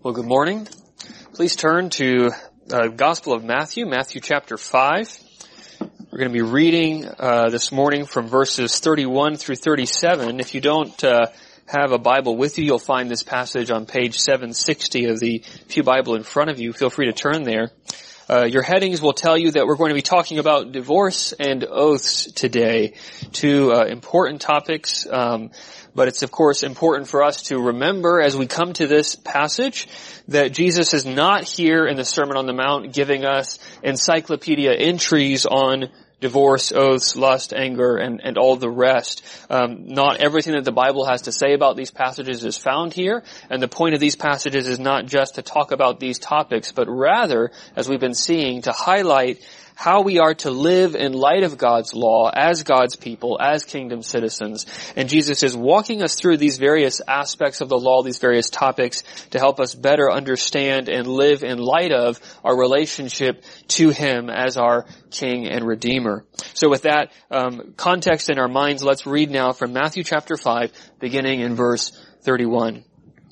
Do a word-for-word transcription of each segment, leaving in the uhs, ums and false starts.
Well, good morning. Please turn to uh, Gospel of Matthew, Matthew chapter five. We're going to be reading uh, this morning from verses thirty-one through thirty-seven. If you don't uh, have a Bible with you, you'll find this passage on page seven sixty of the Pew Bible in front of you. Feel free to turn there. Uh, your headings will tell you that we're going to be talking about divorce and oaths today, two uh, important topics. Um, But it's, of course, important for us to remember as we come to this passage that Jesus is not here in the Sermon on the Mount giving us encyclopedia entries on divorce, oaths, lust, anger, and, and all the rest. Um, not everything that the Bible has to say about these passages is found here, and the point of these passages is not just to talk about these topics, but rather, as we've been seeing, to highlight how we are to live in light of God's law as God's people, as kingdom citizens. And Jesus is walking us through these various aspects of the law, these various topics, to help us better understand and live in light of our relationship to Him as our King and Redeemer. So with that um, context in our minds, let's read now from Matthew chapter five, beginning in verse thirty-one.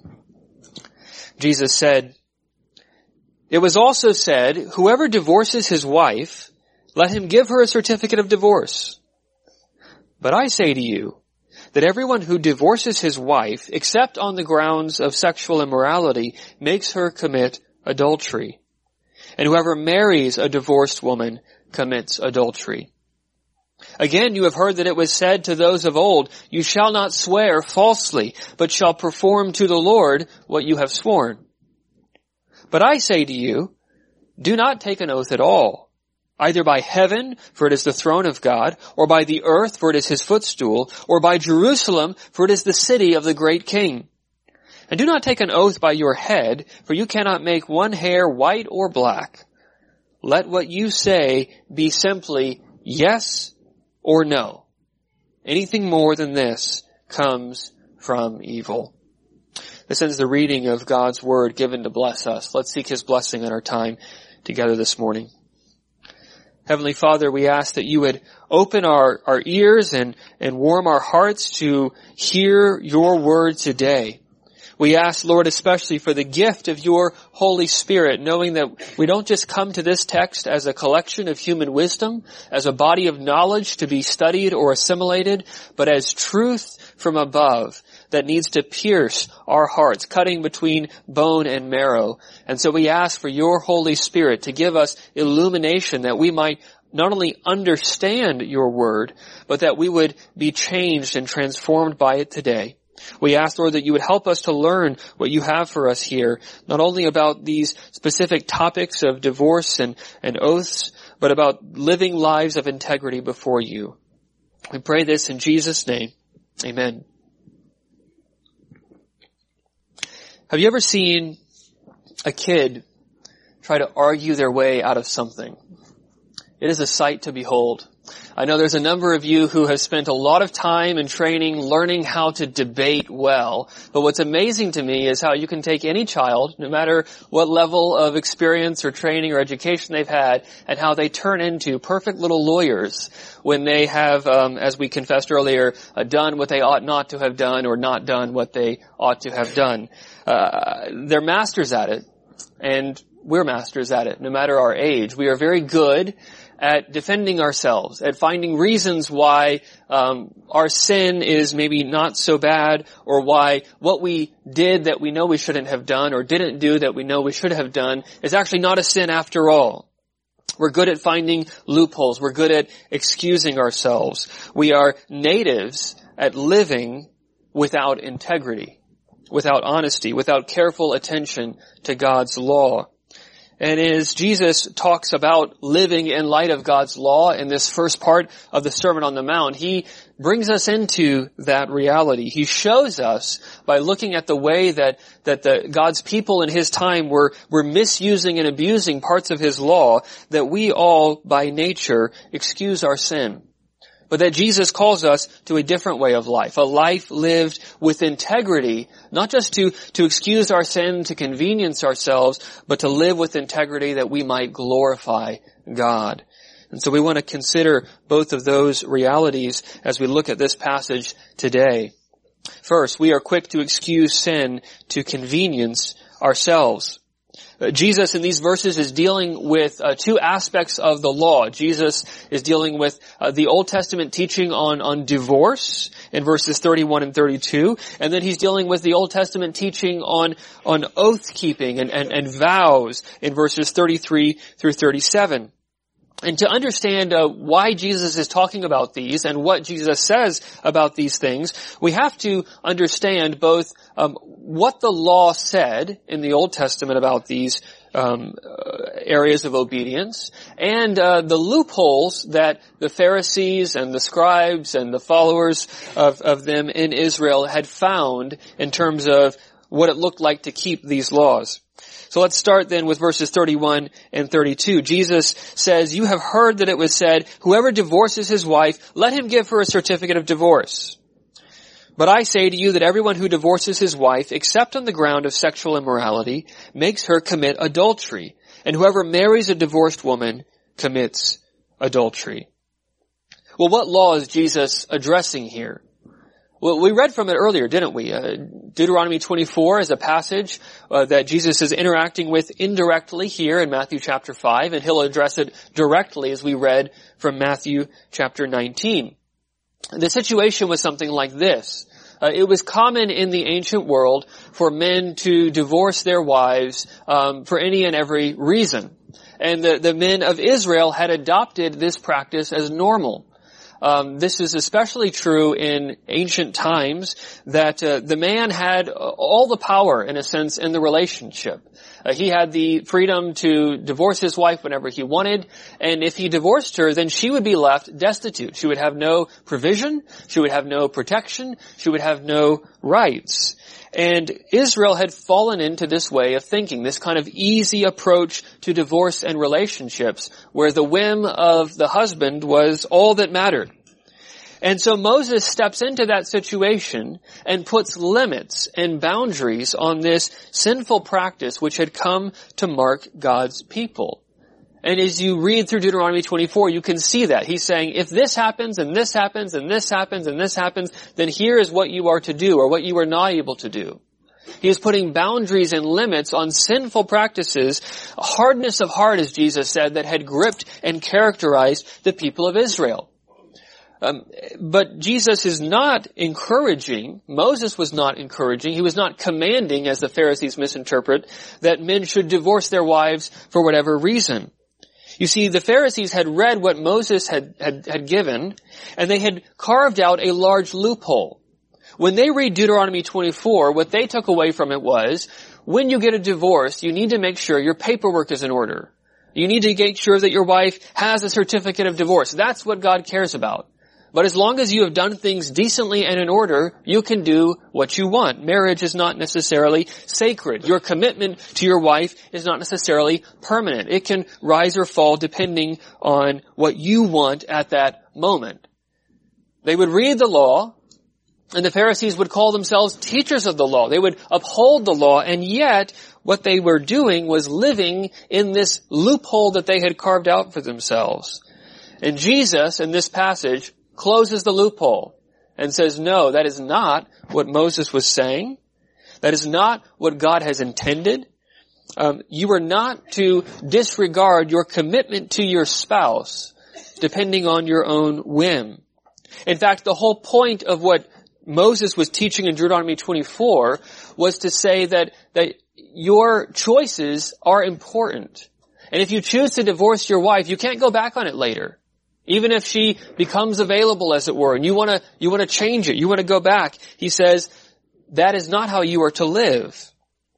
Jesus said, "It was also said, whoever divorces his wife, let him give her a certificate of divorce. But I say to you that everyone who divorces his wife, except on the grounds of sexual immorality, makes her commit adultery. And whoever marries a divorced woman commits adultery. Again, you have heard that it was said to those of old, you shall not swear falsely, but shall perform to the Lord what you have sworn. But I say to you, do not take an oath at all, either by heaven, for it is the throne of God, or by the earth, for it is His footstool, or by Jerusalem, for it is the city of the great King. And do not take an oath by your head, for you cannot make one hair white or black. Let what you say be simply yes or no. Anything more than this comes from evil." This ends the reading of God's Word given to bless us. Let's seek His blessing in our time together this morning. Heavenly Father, we ask that you would open our, our ears and, and warm our hearts to hear your Word today. We ask, Lord, especially for the gift of your Holy Spirit, knowing that we don't just come to this text as a collection of human wisdom, as a body of knowledge to be studied or assimilated, but as truth from above that needs to pierce our hearts, cutting between bone and marrow. And so we ask for your Holy Spirit to give us illumination that we might not only understand your word, but that we would be changed and transformed by it today. We ask, Lord, that you would help us to learn what you have for us here, not only about these specific topics of divorce and, and oaths, but about living lives of integrity before you. We pray this in Jesus' name. Amen. Have you ever seen a kid try to argue their way out of something? It is a sight to behold. I know there's a number of you who have spent a lot of time and training learning how to debate well. But what's amazing to me is how you can take any child, no matter what level of experience or training or education they've had, and how they turn into perfect little lawyers when they have, um, as we confessed earlier, uh, done what they ought not to have done or not done what they ought to have done. Uh, they're masters at it, and we're masters at it, no matter our age. We are very good at defending ourselves, at finding reasons why um, our sin is maybe not so bad, or why what we did that we know we shouldn't have done or didn't do that we know we should have done is actually not a sin after all. We're good at finding loopholes. We're good at excusing ourselves. We are natives at living without integrity, without honesty, without careful attention to God's law. And as Jesus talks about living in light of God's law in this first part of the Sermon on the Mount, He brings us into that reality. He shows us by looking at the way that, that the, God's people in His time were, were misusing and abusing parts of His law, that we all, by nature, excuse our sin. But that Jesus calls us to a different way of life, a life lived with integrity, not just to, to excuse our sin, to convenience ourselves, but to live with integrity that we might glorify God. And so we want to consider both of those realities as we look at this passage today. First, we are quick to excuse sin to convenience ourselves. Uh, Jesus in these verses is dealing with uh, two aspects of the law. Jesus is dealing with uh, the Old Testament teaching on, on divorce in verses thirty-one and thirty-two, and then he's dealing with the Old Testament teaching on, on oath keeping and, and, and vows in verses thirty-three through thirty-seven. And to understand uh, why Jesus is talking about these and what Jesus says about these things, we have to understand both um, what the law said in the Old Testament about these um, uh, areas of obedience, and uh, the loopholes that the Pharisees and the scribes and the followers of, of them in Israel had found in terms of what it looked like to keep these laws. So let's start then with verses thirty-one and thirty-two. Jesus says, "You have heard that it was said, whoever divorces his wife, let him give her a certificate of divorce. But I say to you that everyone who divorces his wife, except on the ground of sexual immorality, makes her commit adultery. And whoever marries a divorced woman commits adultery." Well, what law is Jesus addressing here? Well, we read from it earlier, didn't we? Uh, Deuteronomy twenty-four is a passage uh, that Jesus is interacting with indirectly here in Matthew chapter five, and he'll address it directly as we read from Matthew chapter nineteen. The situation was something like this. Uh, it was common in the ancient world for men to divorce their wives um, for any and every reason. And the, the men of Israel had adopted this practice as normal. Um, this is especially true in ancient times, that uh, the man had all the power, in a sense, in the relationship. Uh, he had the freedom to divorce his wife whenever he wanted, and if he divorced her, then she would be left destitute. She would have no provision, she would have no protection, she would have no rights. And Israel had fallen into this way of thinking, this kind of easy approach to divorce and relationships, where the whim of the husband was all that mattered. And so Moses steps into that situation and puts limits and boundaries on this sinful practice which had come to mark God's people. And as you read through Deuteronomy twenty-four, you can see that. He's saying, if this happens, and this happens, and this happens, and this happens, then here is what you are to do, or what you are not able to do. He is putting boundaries and limits on sinful practices, a hardness of heart, as Jesus said, that had gripped and characterized the people of Israel. Um, but Jesus is not encouraging, Moses was not encouraging, he was not commanding, as the Pharisees misinterpret, that men should divorce their wives for whatever reason. You see, the Pharisees had read what Moses had, had, had given, and they had carved out a large loophole. When they read Deuteronomy twenty-four, what they took away from it was, when you get a divorce, you need to make sure your paperwork is in order. You need to make sure that your wife has a certificate of divorce. That's what God cares about. But as long as you have done things decently and in order, you can do what you want. Marriage is not necessarily sacred. Your commitment to your wife is not necessarily permanent. It can rise or fall depending on what you want at that moment. They would read the law, and the Pharisees would call themselves teachers of the law. They would uphold the law, and yet what they were doing was living in this loophole that they had carved out for themselves. And Jesus, in this passage, closes the loophole and says, no, that is not what Moses was saying. That is not what God has intended. Um, you are not to disregard your commitment to your spouse depending on your own whim. In fact, the whole point of what Moses was teaching in Deuteronomy twenty-four was to say that, that your choices are important. And if you choose to divorce your wife, you can't go back on it later. Even if she becomes available, as it were, and you want to you want to change it, you want to go back, he says, that is not how you are to live.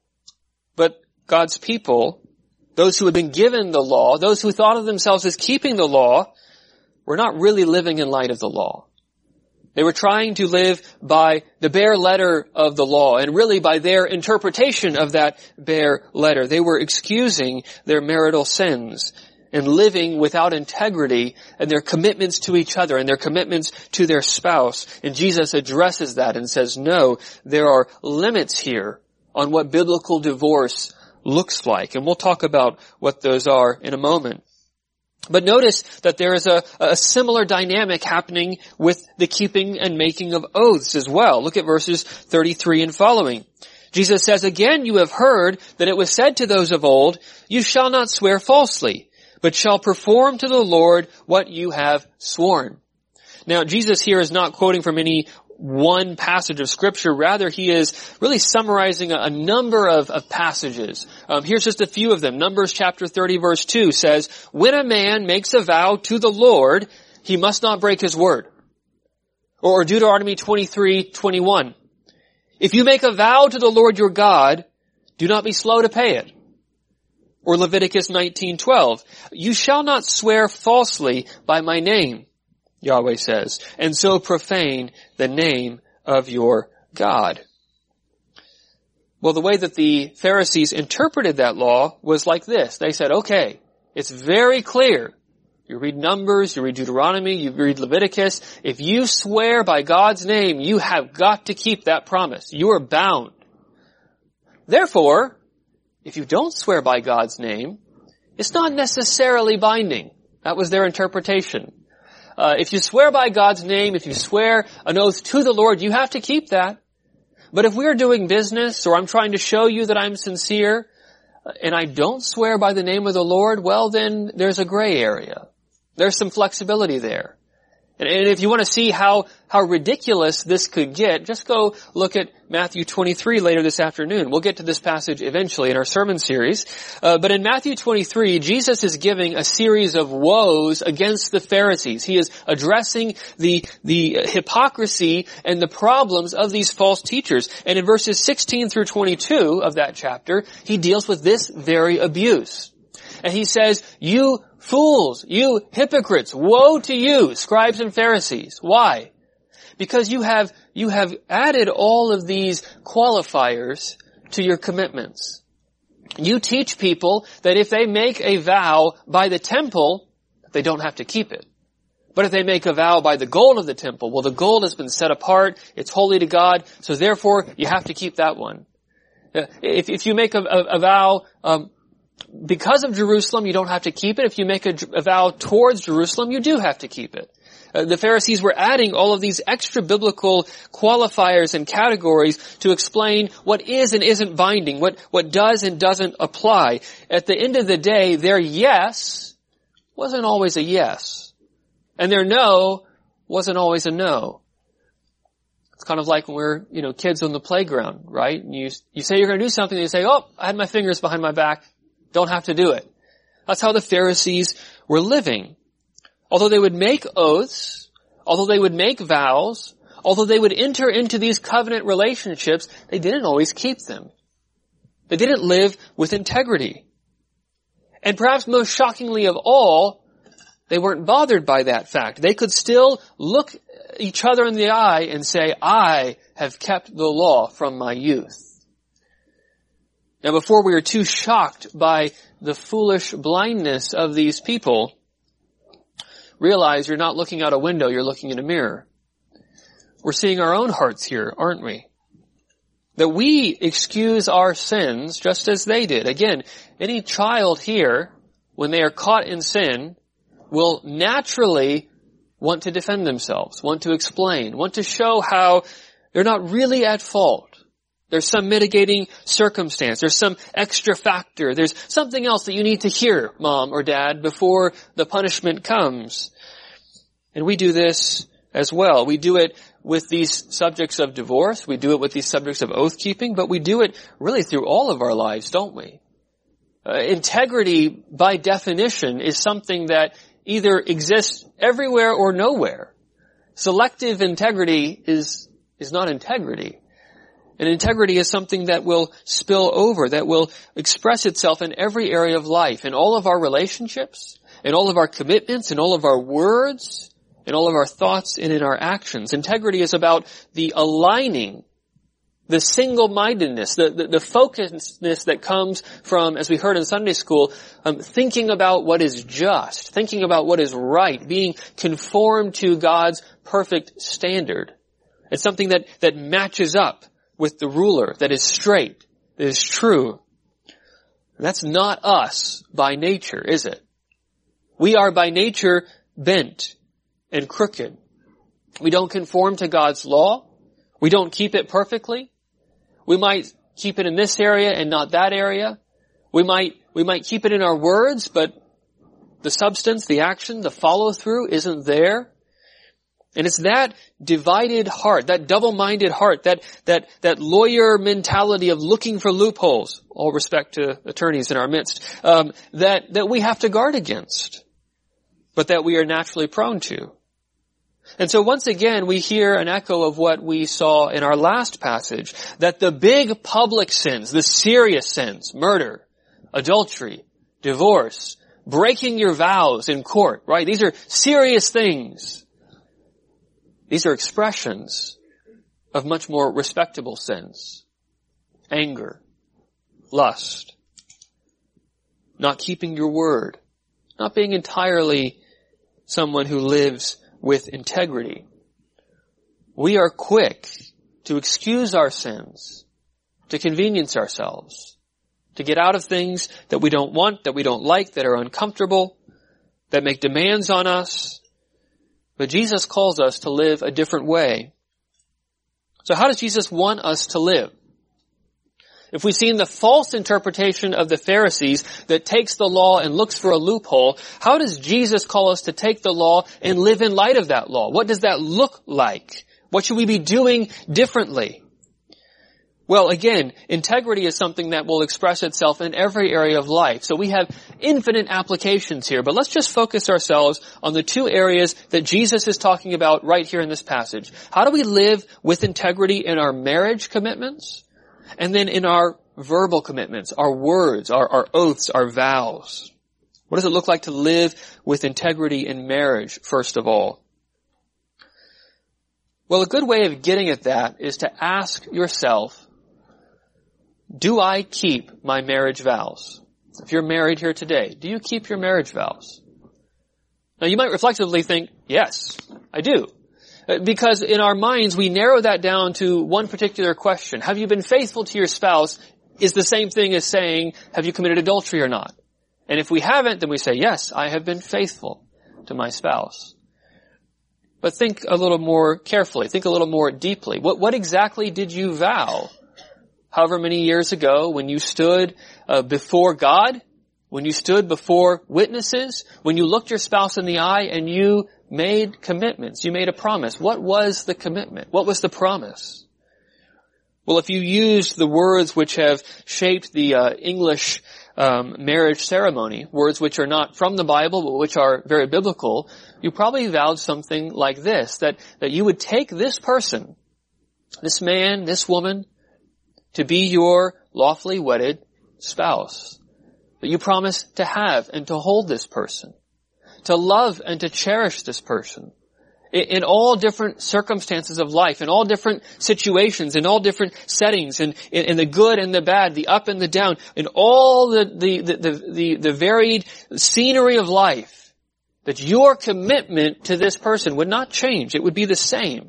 But God's people, those who had been given the law, those who thought of themselves as keeping the law, were not really living in light of the law. They were trying to live by the bare letter of the law, and really by their interpretation of that bare letter. They were excusing their marital sins and living without integrity and their commitments to each other and their commitments to their spouse. And Jesus addresses that and says, no, there are limits here on what biblical divorce looks like. And we'll talk about what those are in a moment. But notice that there is a, a similar dynamic happening with the keeping and making of oaths as well. Look at verses thirty-three and following. Jesus says, again, you have heard that it was said to those of old, you shall not swear falsely, but shall perform to the Lord what you have sworn. Now, Jesus here is not quoting from any one passage of Scripture. Rather, he is really summarizing a, a number of, of passages. Um, here's just a few of them. Numbers chapter thirty, verse two says, when a man makes a vow to the Lord, he must not break his word. Or Deuteronomy twenty-three, twenty-one. If you make a vow to the Lord your God, do not be slow to pay it. Or Leviticus nineteen, twelve. You shall not swear falsely by my name, Yahweh says, and so profane the name of your God. Well, the way that the Pharisees interpreted that law was like this. They said, okay, it's very clear. You read Numbers, you read Deuteronomy, you read Leviticus. If you swear by God's name, you have got to keep that promise. You are bound. Therefore, if you don't swear by God's name, it's not necessarily binding. That was their interpretation. Uh, if you swear by God's name, if you swear an oath to the Lord, you have to keep that. But if we're doing business, or I'm trying to show you that I'm sincere, and I don't swear by the name of the Lord, well then there's a gray area. There's some flexibility there. And, and if you want to see how, how ridiculous this could get, just go look at Matthew twenty-three later this afternoon. We'll get to this passage eventually in our sermon series. Uh, but in Matthew twenty-three, Jesus is giving a series of woes against the Pharisees. He is addressing the, the hypocrisy and the problems of these false teachers. And in verses sixteen through twenty-two of that chapter, he deals with this very abuse. And he says, you fools, you hypocrites, woe to you, scribes and Pharisees. Why? Because you have, you have added all of these qualifiers to your commitments. You teach people that if they make a vow by the temple, they don't have to keep it. But if they make a vow by the gold of the temple, well, the gold has been set apart, it's holy to God, so therefore you have to keep that one. If, if you make a, a, a vow, um, because of Jerusalem, you don't have to keep it. If you make a, a vow towards Jerusalem, you do have to keep it. Uh, the Pharisees were adding all of these extra biblical qualifiers and categories to explain what is and isn't binding, what, what does and doesn't apply. At the end of the day, their yes wasn't always a yes. And their no wasn't always a no. It's kind of like when we're, you know, kids on the playground, right? And you, you say you're going to do something, and you say, oh, I had my fingers behind my back. Don't have to do it. That's how the Pharisees were living. Although they would make oaths, although they would make vows, although they would enter into these covenant relationships, they didn't always keep them. They didn't live with integrity. And perhaps most shockingly of all, they weren't bothered by that fact. They could still look each other in the eye and say, I have kept the law from my youth. Now, before we are too shocked by the foolish blindness of these people, realize you're not looking out a window, you're looking in a mirror. We're seeing our own hearts here, aren't we? That we excuse our sins just as they did. Again, any child here, when they are caught in sin, will naturally want to defend themselves, want to explain, want to show how they're not really at fault. There's some mitigating circumstance. There's some extra factor. There's something else that you need to hear, Mom or Dad, before the punishment comes. And we do this as well. We do it with these subjects of divorce. We do it with these subjects of oath-keeping, but we do it really through all of our lives, don't we? Uh, integrity, by definition, is something that either exists everywhere or nowhere. Selective integrity is, is not integrity. And integrity is something that will spill over, that will express itself in every area of life, in all of our relationships, in all of our commitments, in all of our words, in all of our thoughts, and in our actions. Integrity is about the aligning, the single-mindedness, the, the, the focusedness that comes from, as we heard in Sunday school, um, thinking about what is just, thinking about what is right, being conformed to God's perfect standard. It's something that, that matches up with the ruler, that is straight, that is true. That's not us by nature, is it? We are by nature bent and crooked. We don't conform to God's law. We don't keep it perfectly. We might keep it in this area and not that area. We might, we might keep it in our words, but the substance, the action, the follow-through isn't there. And it's that divided heart, that double-minded heart, that, that, that lawyer mentality of looking for loopholes, all respect to attorneys in our midst, um, that, that we have to guard against, but that we are naturally prone to. And so once again, we hear an echo of what we saw in our last passage, that the big public sins, the serious sins, murder, adultery, divorce, breaking your vows in court, right? These are serious things. These are expressions of much more respectable sins. Anger, lust, not keeping your word, not being entirely someone who lives with integrity. We are quick to excuse our sins, to convenience ourselves, to get out of things that we don't want, that we don't like, that are uncomfortable, that make demands on us. But Jesus calls us to live a different way. So how does Jesus want us to live? If we've seen the false interpretation of the Pharisees that takes the law and looks for a loophole, how does Jesus call us to take the law and live in light of that law? What does that look like? What should we be doing differently? Well, again, integrity is something that will express itself in every area of life. So we have infinite applications here, but let's just focus ourselves on the two areas that Jesus is talking about right here in this passage. How do we live with integrity in our marriage commitments? And then in our verbal commitments, our words, our, our oaths, our vows. What does it look like to live with integrity in marriage, first of all? Well, a good way of getting at that is to ask yourself, do I keep my marriage vows? If you're married here today, do you keep your marriage vows? Now you might reflectively think, yes, I do. Because in our minds, we narrow that down to one particular question. Have you been faithful to your spouse is the same thing as saying, have you committed adultery or not? And if we haven't, then we say, yes, I have been faithful to my spouse. But think a little more carefully. Think a little more deeply. What, what exactly did you vow? However many years ago, when you stood uh, before God, when you stood before witnesses, when you looked your spouse in the eye and you made commitments, you made a promise. What was the commitment? What was the promise? Well, if you used the words which have shaped the uh, English um, marriage ceremony, words which are not from the Bible but which are very biblical, you probably vowed something like this, that, that you would take this person, this man, this woman, to be your lawfully wedded spouse. That you promise to have and to hold this person, to love and to cherish this person in, in all different circumstances of life, in all different situations, in all different settings, in, in, in the good and the bad, the up and the down, in all the, the, the, the, the, the varied scenery of life, that your commitment to this person would not change. It would be the same.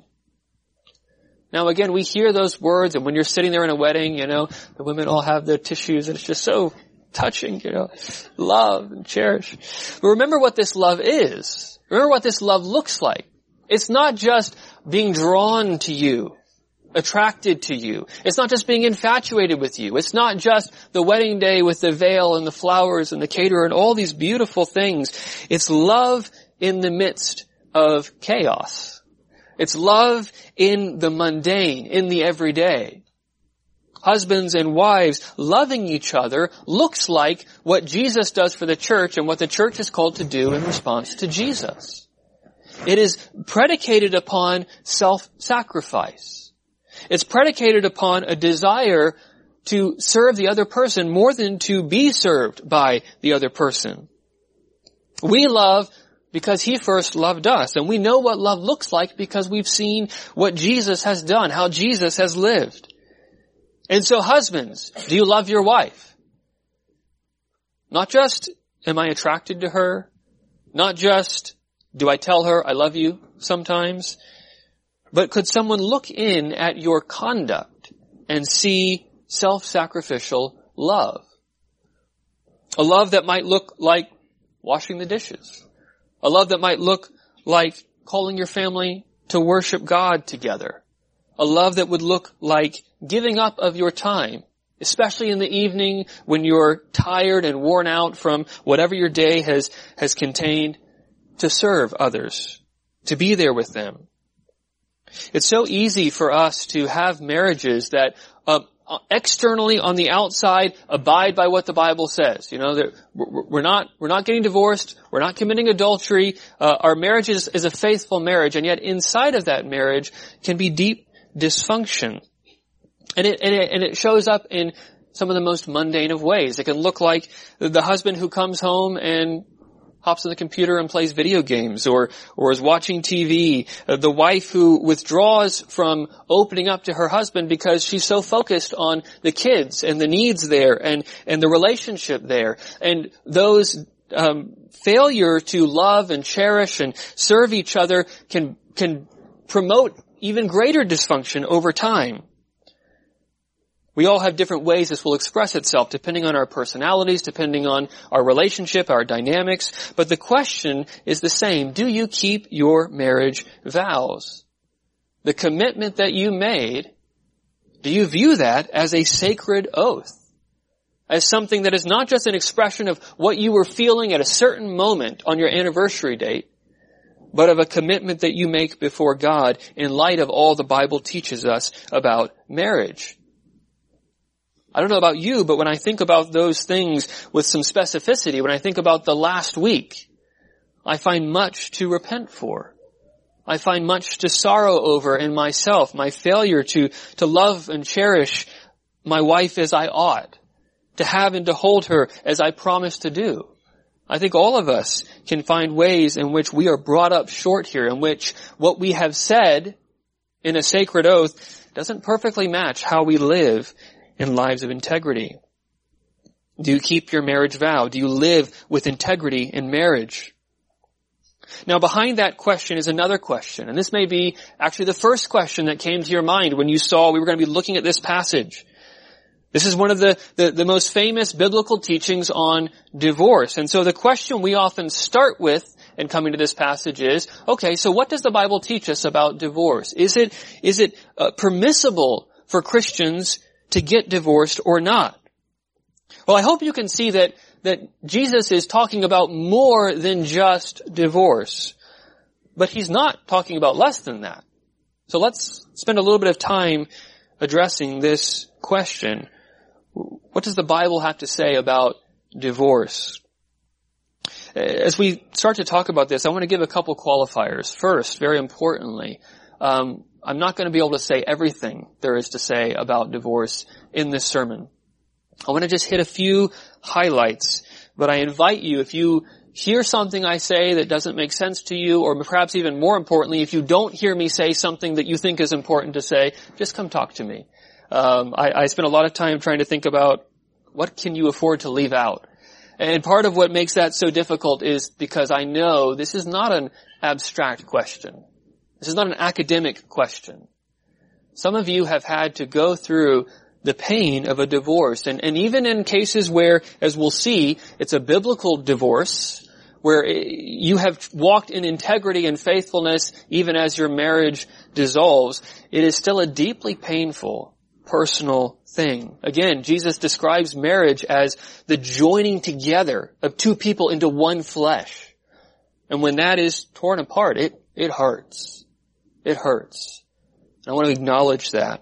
Now again, we hear those words, and when you're sitting there in a wedding, you know, the women all have their tissues, and it's just so touching, you know, love and cherish. But remember what this love is. Remember what this love looks like. It's not just being drawn to you, attracted to you. It's not just being infatuated with you. It's not just the wedding day with the veil and the flowers and the caterer and all these beautiful things. It's love in the midst of chaos. It's love in the mundane, in the everyday. Husbands and wives loving each other looks like what Jesus does for the church and what the church is called to do in response to Jesus. It is predicated upon self-sacrifice. It's predicated upon a desire to serve the other person more than to be served by the other person. We love because He first loved us. And we know what love looks like because we've seen what Jesus has done, how Jesus has lived. And so husbands, do you love your wife? Not just, am I attracted to her? Not just, do I tell her I love you sometimes? But could someone look in at your conduct and see self-sacrificial love? A love that might look like washing the dishes. A love that might look like calling your family to worship God together. A love that would look like giving up of your time especially in the evening when you're tired and worn out from whatever your day has, has contained, to serve others, to be there with them. It's so easy for us to have marriages that uh, externally on the outside abide by what the Bible says. You know, that we're not we're not getting divorced, we're not committing adultery. Uh, our marriage is, is a faithful marriage, and yet inside of that marriage can be deep dysfunction, and it and it, and it shows up in some of the most mundane of ways. It can look like the husband who comes home and hops on the computer and plays video games, or or is watching T V. Uh, the wife who withdraws from opening up to her husband because she's so focused on the kids and the needs there and and the relationship there. And those um failure to love and cherish and serve each other can can promote even greater dysfunction over time. We all have different ways this will express itself, depending on our personalities, depending on our relationship, our dynamics. But the question is the same. Do you keep your marriage vows? The commitment that you made, do you view that as a sacred oath? As something that is not just an expression of what you were feeling at a certain moment on your anniversary date, but of a commitment that you make before God in light of all the Bible teaches us about marriage. I don't know about you, but when I think about those things with some specificity, when I think about the last week, I find much to repent for. I find much to sorrow over in myself, my failure to, to love and cherish my wife as I ought, to have and to hold her as I promised to do. I think all of us can find ways in which we are brought up short here, in which what we have said in a sacred oath doesn't perfectly match how we live in lives of integrity. Do you keep your marriage vow? Do you live with integrity in marriage? Now, behind that question is another question, and this may be actually the first question that came to your mind when you saw we were going to be looking at this passage. This is one of the, the, the most famous biblical teachings on divorce. And so the question we often start with in coming to this passage is, okay, so what does the Bible teach us about divorce? Is it, is it uh, permissible for Christians to get divorced or not? Well, I hope you can see that, that Jesus is talking about more than just divorce. But he's not talking about less than that. So let's spend a little bit of time addressing this question. What does the Bible have to say about divorce? As we start to talk about this, I want to give a couple qualifiers. First, very importantly, um, I'm not going to be able to say everything there is to say about divorce in this sermon. I want to just hit a few highlights, but I invite you, if you hear something I say that doesn't make sense to you, or perhaps even more importantly, if you don't hear me say something that you think is important to say, just come talk to me. Um, I, I spend a lot of time trying to think about what can you afford to leave out. And part of what makes that so difficult is because I know this is not an abstract question. This is not an academic question. Some of you have had to go through the pain of a divorce. And, and even in cases where, as we'll see, it's a biblical divorce, where you have walked in integrity and faithfulness even as your marriage dissolves, it is still a deeply painful, personal thing. Again, Jesus describes marriage as the joining together of two people into one flesh. And when that is torn apart, it, it hurts. It hurts. And I want to acknowledge that.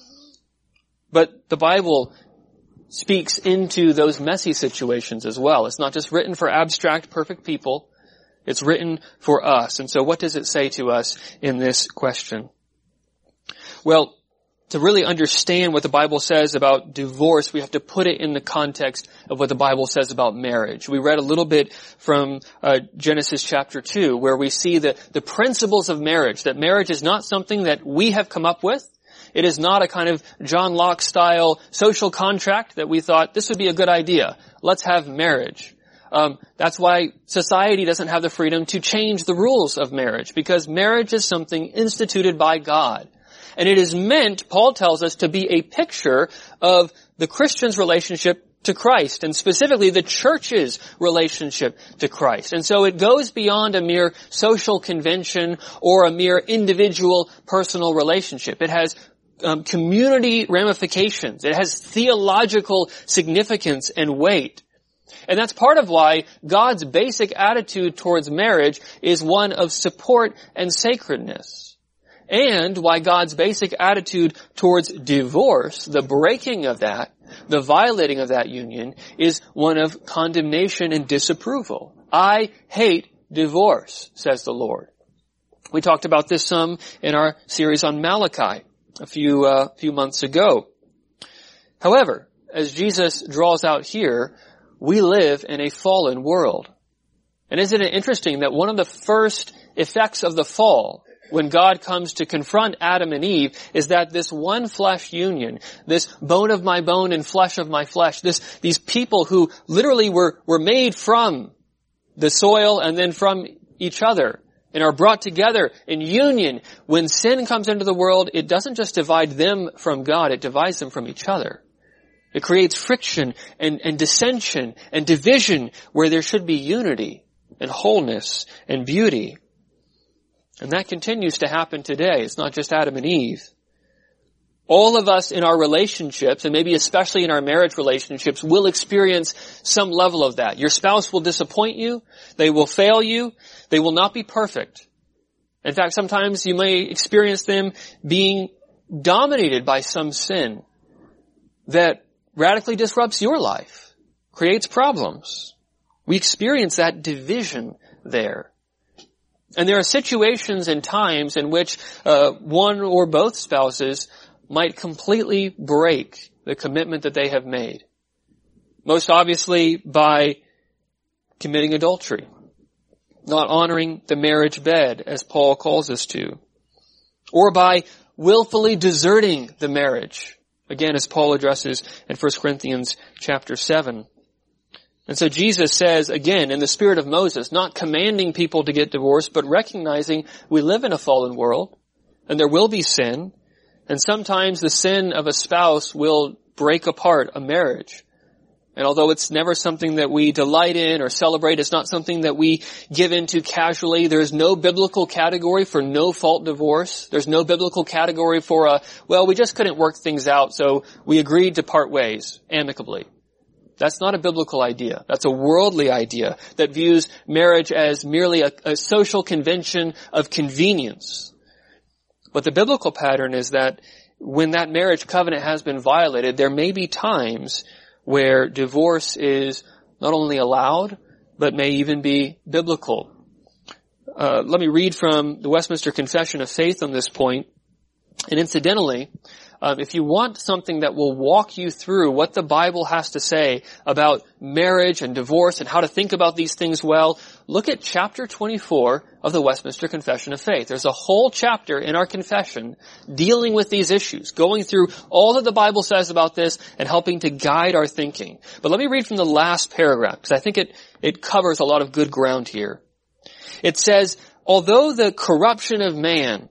But the Bible speaks into those messy situations as well. It's not just written for abstract, perfect people. It's written for us. And so what does it say to us in this question? Well, to really understand what the Bible says about divorce, we have to put it in the context of what the Bible says about marriage. We read a little bit from uh, Genesis chapter two, where we see the, the principles of marriage, that marriage is not something that we have come up with. It is not a kind of John Locke style social contract that we thought this would be a good idea. Let's have marriage. Um, that's why society doesn't have the freedom to change the rules of marriage, because marriage is something instituted by God. And it is meant, Paul tells us, to be a picture of the Christian's relationship to Christ, and specifically the church's relationship to Christ. And so it goes beyond a mere social convention or a mere individual personal relationship. It has um, community ramifications. It has theological significance and weight. And that's part of why God's basic attitude towards marriage is one of support and sacredness. And why God's basic attitude towards divorce, the breaking of that, the violating of that union, is one of condemnation and disapproval. I hate divorce, says the Lord. We talked about this some in our series on Malachi a few, uh, few months ago. However, as Jesus draws out here, we live in a fallen world. And isn't it interesting that one of the first effects of the fall, when God comes to confront Adam and Eve, is that this one flesh union, this bone of my bone and flesh of my flesh, this, these people who literally were, were made from the soil and then from each other and are brought together in union. When sin comes into the world, it doesn't just divide them from God, it divides them from each other. It creates friction and, and dissension and division where there should be unity and wholeness and beauty. And that continues to happen today. It's not just Adam and Eve. All of us in our relationships, and maybe especially in our marriage relationships, will experience some level of that. Your spouse will disappoint you. They will fail you. They will not be perfect. In fact, sometimes you may experience them being dominated by some sin that radically disrupts your life, creates problems. We experience that division there. And there are situations and times in which uh, one or both spouses might completely break the commitment that they have made. Most obviously by committing adultery, not honoring the marriage bed as Paul calls us to, or by willfully deserting the marriage, again as Paul addresses in First Corinthians chapter seven. And so Jesus says, again, in the spirit of Moses, not commanding people to get divorced, but recognizing we live in a fallen world, and there will be sin, and sometimes the sin of a spouse will break apart a marriage. And although it's never something that we delight in or celebrate, it's not something that we give into casually. There's no biblical category for no-fault divorce. There's no biblical category for a, well, we just couldn't work things out, so we agreed to part ways amicably. That's not a biblical idea. That's a worldly idea that views marriage as merely a, a social convention of convenience. But the biblical pattern is that when that marriage covenant has been violated, there may be times where divorce is not only allowed, but may even be biblical. Uh, let me read from the Westminster Confession of Faith on this point. And incidentally, Um, if you want something that will walk you through what the Bible has to say about marriage and divorce and how to think about these things well, look at chapter twenty-four of the Westminster Confession of Faith. There's a whole chapter in our confession dealing with these issues, going through all that the Bible says about this and helping to guide our thinking. But let me read from the last paragraph, because I think it, it covers a lot of good ground here. It says, although the corruption of man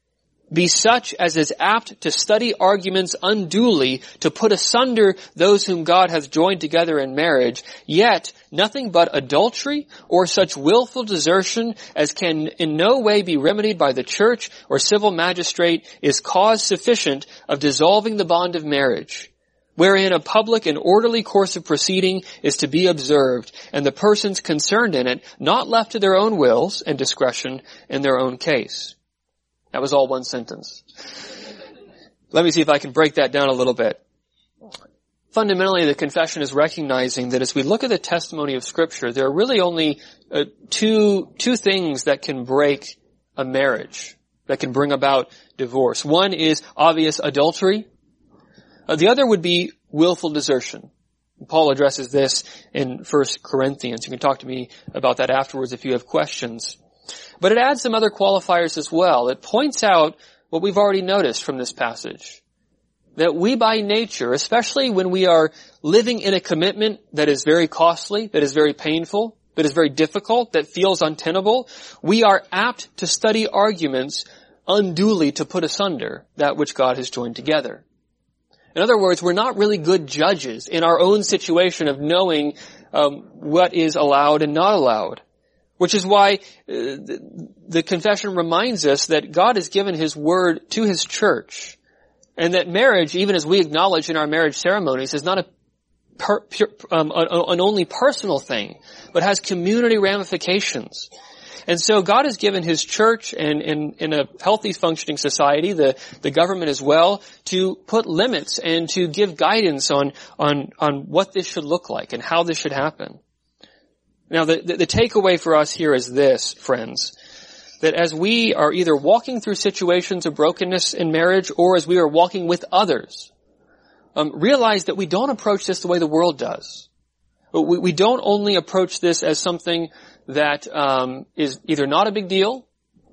be such as is apt to study arguments unduly to put asunder those whom God hath joined together in marriage, yet nothing but adultery or such willful desertion as can in no way be remedied by the church or civil magistrate is cause sufficient of dissolving the bond of marriage, wherein a public and orderly course of proceeding is to be observed, and the persons concerned in it not left to their own wills and discretion in their own case. That was all one sentence. Let me see if I can break that down a little bit. Fundamentally, the confession is recognizing that as we look at the testimony of Scripture, there are really only uh, two two things that can break a marriage, that can bring about divorce. One is obvious adultery. Uh, the other would be willful desertion. Paul addresses this in First Corinthians. You can talk to me about that afterwards if you have questions. But it adds some other qualifiers as well. It points out what we've already noticed from this passage. That we by nature, especially when we are living in a commitment that is very costly, that is very painful, that is very difficult, that feels untenable, we are apt to study arguments unduly to put asunder that which God has joined together. In other words, we're not really good judges in our own situation of knowing um, what is allowed and not allowed. Which is why uh, the, the confession reminds us that God has given His word to His church And that marriage, even as we acknowledge in our marriage ceremonies, is not a per, pure, um, an only personal thing, but has community ramifications. And so God has given His church and in, in a healthy functioning society, the, the government as well, to put limits and to give guidance on, on, on what this should look like and how this should happen. Now the, the, the takeaway for us here is this, friends, that as we are either walking through situations of brokenness in marriage or as we are walking with others, um, realize that we don't approach this the way the world does. We, we don't only approach this as something that um, is either not a big deal,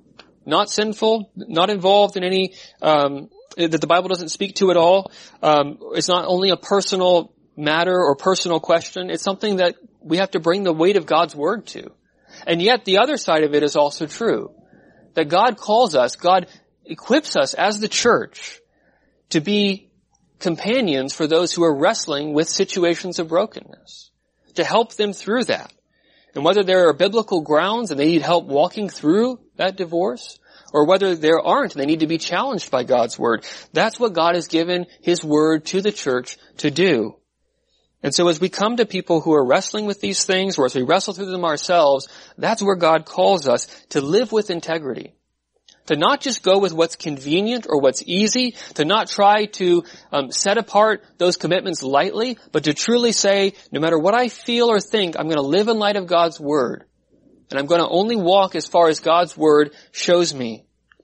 not sinful, not involved in any um, that the Bible doesn't speak to at all. Um, it's not only a personal matter or personal question. It's something that we have to bring the weight of God's Word to. And yet the other side of it is also true. That God calls us, God equips us as the church to be companions for those who are wrestling with situations of brokenness, to help them through that. And whether there are biblical grounds and they need help walking through that divorce, or whether there aren't and they need to be challenged by God's Word, that's what God has given His Word to the church to do. And so as we come to people who are wrestling with these things, or as we wrestle through them ourselves, that's where God calls us to live with integrity. To not just go with what's convenient or what's easy, to not try to um, set apart those commitments lightly, but to truly say, no matter what I feel or think, I'm going to live in light of God's Word. And I'm going to only walk as far as God's Word shows me.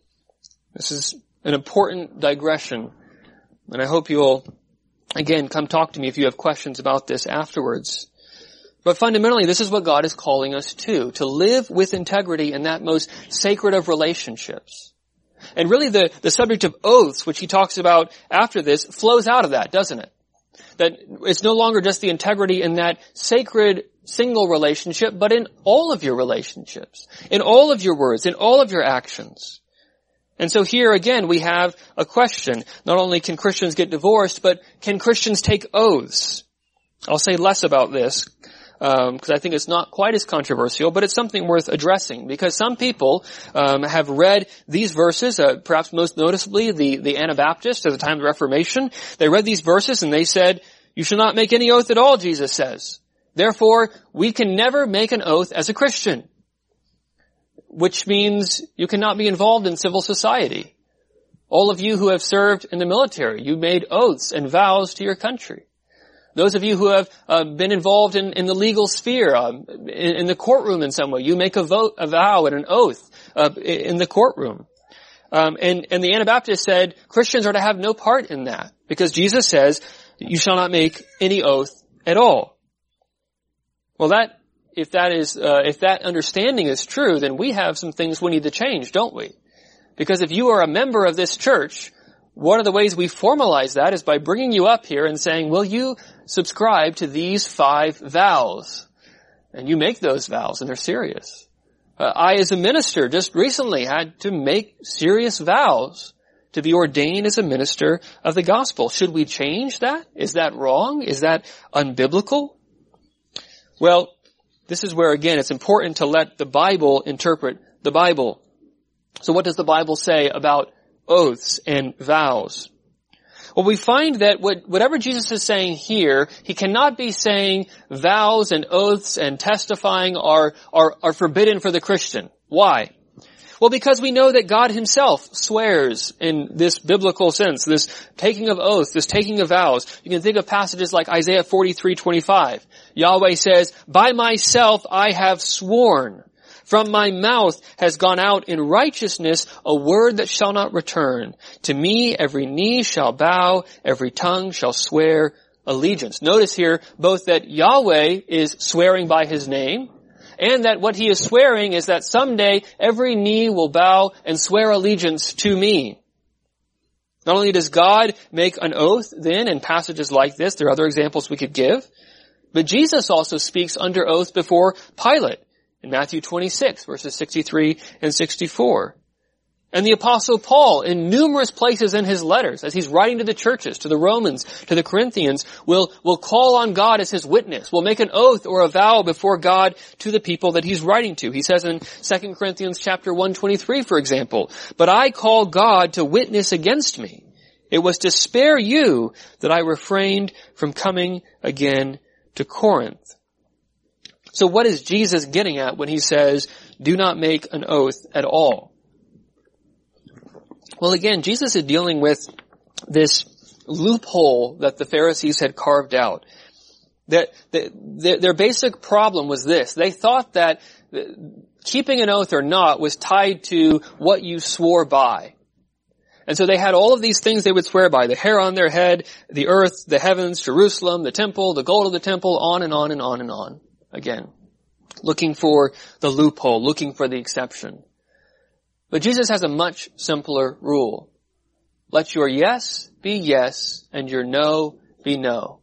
This is an important digression. And I hope you'll, again, come talk to me if you have questions about this afterwards. But fundamentally, this is what God is calling us to, to live with integrity in that most sacred of relationships. And really the, the subject of oaths, which he talks about after this, flows out of that, doesn't it? That it's no longer just the integrity in that sacred single relationship, but in all of your relationships, in all of your words, in all of your actions. And so here again we have a question. Not only can Christians get divorced, but can Christians take oaths? I'll say less about this, Um, because I think it's not quite as controversial, but it's something worth addressing. Because some people um, have read these verses, uh, perhaps most noticeably the, the Anabaptists at the time of the Reformation. They read these verses and they said, you shall not make any oath at all, Jesus says. Therefore, we can never make an oath as a Christian. Which means you cannot be involved in civil society. All of you who have served in the military, you made oaths and vows to your country. Those of you who have uh, been involved in, in the legal sphere, um, in, in the courtroom in some way, you make a vote, a vow and an oath uh, in the courtroom. Um, and, and the Anabaptists said Christians are to have no part in that because Jesus says, you shall not make any oath at all. Well, that, if that is, uh, if that understanding is true, then we have some things we need to change, don't we? Because if you are a member of this church, one of the ways we formalize that is by bringing you up here and saying, will you subscribe to these five vows? And you make those vows, and they're serious. Uh, I, as a minister, just recently had to make serious vows to be ordained as a minister of the gospel. Should we change that? Is that wrong? Is that unbiblical? Well, this is where, again, it's important to let the Bible interpret the Bible. So what does the Bible say about oaths and vows? Well, we find that what, whatever Jesus is saying here, he cannot be saying vows and oaths and testifying are, are, are forbidden for the Christian. Why? Well, because we know that God himself swears in this biblical sense, this taking of oaths, this taking of vows. You can think of passages like Isaiah forty-three twenty-five. Yahweh says, by myself I have sworn. From my mouth has gone out in righteousness a word that shall not return. To me every knee shall bow, every tongue shall swear allegiance. Notice here both that Yahweh is swearing by his name, and that what he is swearing is that someday every knee will bow and swear allegiance to me. Not only does God make an oath then in passages like this, there are other examples we could give, but Jesus also speaks under oath before Pilate. In Matthew twenty-six, verses sixty-three and sixty-four. And the Apostle Paul, in numerous places in his letters, as he's writing to the churches, to the Romans, to the Corinthians, will, will call on God as his witness, will make an oath or a vow before God to the people that he's writing to. He says in Second Corinthians chapter one twenty-three, for example, but I call God to witness against me, It was to spare you that I refrained from coming again to Corinth. So what is Jesus getting at when he says, do not make an oath at all? Well, again, Jesus is dealing with this loophole that the Pharisees had carved out. That, that their basic problem was this. They thought that keeping an oath or not was tied to what you swore by. And so they had all of these things they would swear by. The hair on their head, the earth, the heavens, Jerusalem, the temple, the gold of the temple, on and on and on and on. Again, looking for the loophole, looking for the exception. But Jesus has a much simpler rule. Let your yes be yes and your no be no.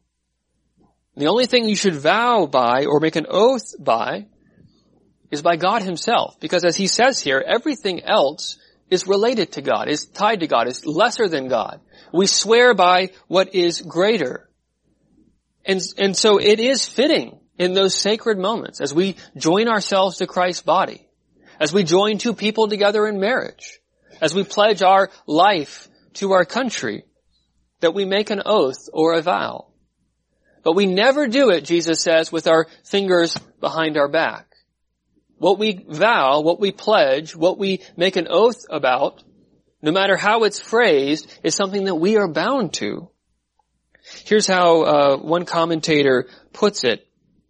The only thing you should vow by or make an oath by is by God himself. Because as he says here, everything else is related to God, is tied to God, is lesser than God. We swear by what is greater. And, and so it is fitting in those sacred moments as we join ourselves to Christ's body, as we join two people together in marriage, as we pledge our life to our country, that we make an oath or a vow. But we never do it, Jesus says, with our fingers behind our back. What we vow, what we pledge, what we make an oath about, no matter how it's phrased, is something that we are bound to. Here's how uh, one commentator puts it.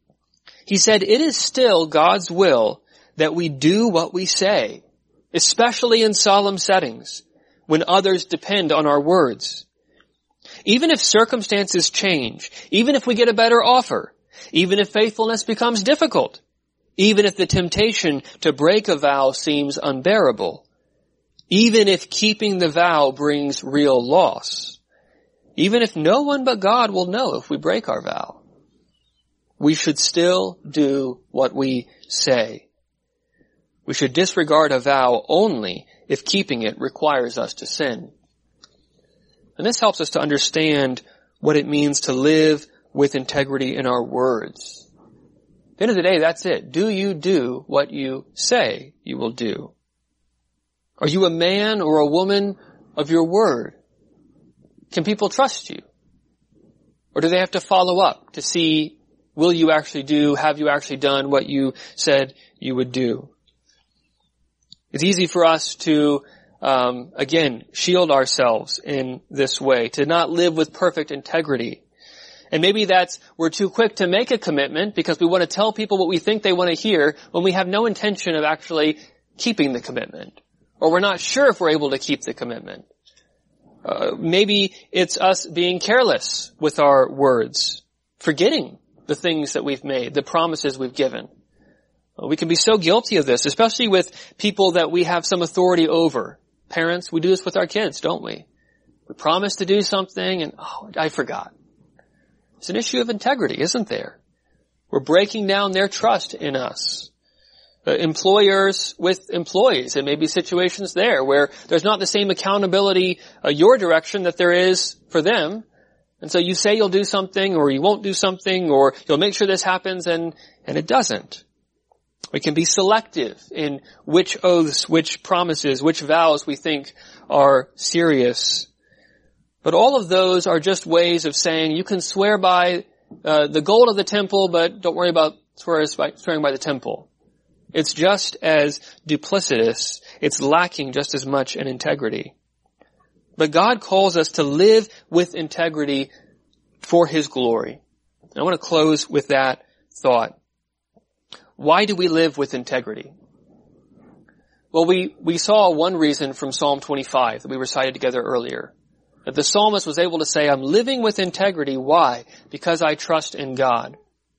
He said, it is still God's will that we do what we say, especially in solemn settings, when others depend on our words. Even if circumstances change, even if we get a better offer, even if faithfulness becomes difficult, even if the temptation to break a vow seems unbearable, even if keeping the vow brings real loss, even if no one but God will know if we break our vow, we should still do what we say. We should disregard a vow only if keeping it requires us to sin. And this helps us to understand what it means to live with integrity in our words. At the end of the day, that's it. Do you do what you say you will do? Are you a man or a woman of your word? Can people trust you? Or do they have to follow up to see, will you actually do, have you actually done what you said you would do? It's easy for us to, um, again, shield ourselves in this way, to not live with perfect integrity. And maybe that's, we're too quick to make a commitment because we want to tell people what we think they want to hear when we have no intention of actually keeping the commitment. Or we're not sure if we're able to keep the commitment. Uh, maybe it's us being careless with our words, forgetting the things that we've made, the promises we've given. We can be so guilty of this, especially with people that we have some authority over. Parents, we do this with our kids, don't we? We promise to do something and, oh, I forgot. It's an issue of integrity, isn't there? We're breaking down their trust in us. Uh, employers with employees, there may be situations there where there's not the same accountability uh, your direction that there is for them. And so you say you'll do something or you won't do something or you'll make sure this happens and, and it doesn't. We can be selective in which oaths, which promises, which vows we think are serious. But all of those are just ways of saying you can swear by uh, the gold of the temple, but don't worry about swearing by the temple. It's just as duplicitous. It's lacking just as much in integrity. But God calls us to live with integrity for His glory. And I want to close with that thought. Why do we live with integrity? Well, we, we saw one reason from Psalm twenty-five that we recited together earlier. That the psalmist was able to say, I'm living with integrity. Why? Because I trust in God.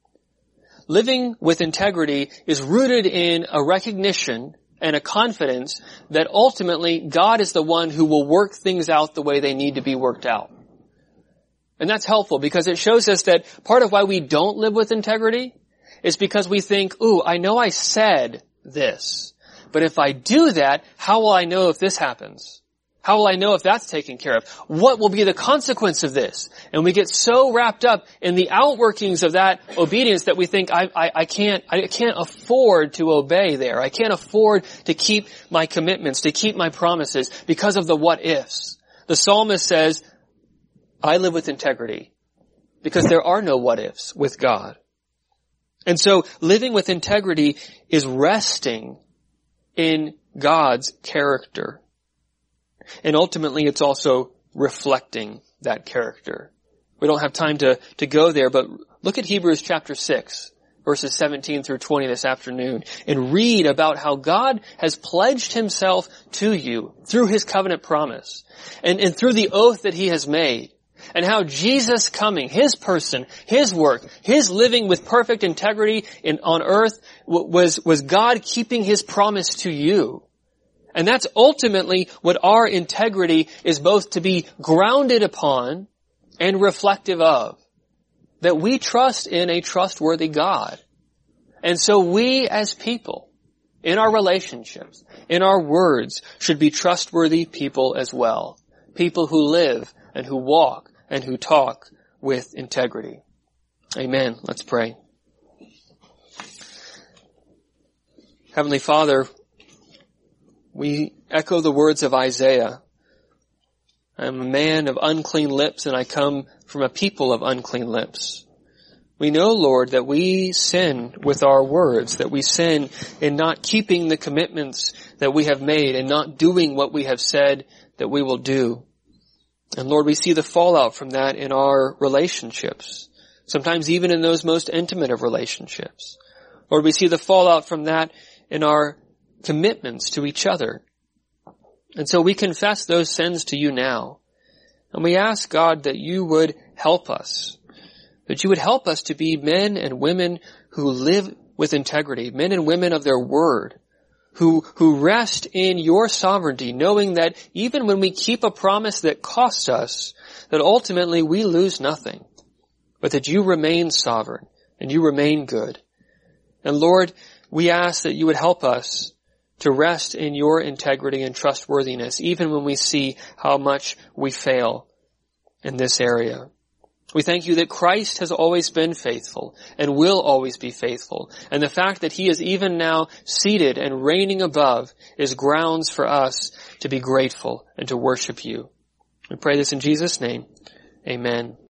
Living with integrity is rooted in a recognition and a confidence that ultimately God is the one who will work things out the way they need to be worked out. And that's helpful because it shows us that part of why we don't live with integrity is because we think, ooh, I know I said this, but if I do that, how will I know if this happens? How will I know if that's taken care of? What will be the consequence of this? And we get so wrapped up in the outworkings of that obedience that we think, I, I, I can't, I can't afford to obey there. I can't afford to keep my commitments, to keep my promises because of the what ifs. The psalmist says, I live with integrity because there are no what ifs with God. And so living with integrity is resting in God's character. And ultimately it's also reflecting that character. We don't have time to, to go there, but look at Hebrews chapter six, verses seventeen through twenty this afternoon, and read about how God has pledged himself to you through his covenant promise and, and through the oath that he has made, and how Jesus coming, his person, his work, his living with perfect integrity in, on earth was, was God keeping his promise to you. And that's ultimately what our integrity is both to be grounded upon and reflective of. That we trust in a trustworthy God. And so we as people, in our relationships, in our words, should be trustworthy people as well. People who live and who walk and who talk with integrity. Amen. Let's pray. Heavenly Father, we echo the words of Isaiah. I am a man of unclean lips, and I come from a people of unclean lips. We know, Lord, that we sin with our words, that we sin in not keeping the commitments that we have made and not doing what we have said that we will do. And Lord, we see the fallout from that in our relationships, sometimes even in those most intimate of relationships. Lord, we see the fallout from that in our commitments to each other. And so we confess those sins to you now. And we ask, God, that you would help us, that you would help us to be men and women who live with integrity, men and women of their word, who, who rest in your sovereignty, knowing that even when we keep a promise that costs us, that ultimately we lose nothing, but that you remain sovereign and you remain good. And Lord, we ask that you would help us to rest in your integrity and trustworthiness, even when we see how much we fail in this area. We thank you that Christ has always been faithful and will always be faithful. And the fact that he is even now seated and reigning above is grounds for us to be grateful and to worship you. We pray this in Jesus' name. Amen.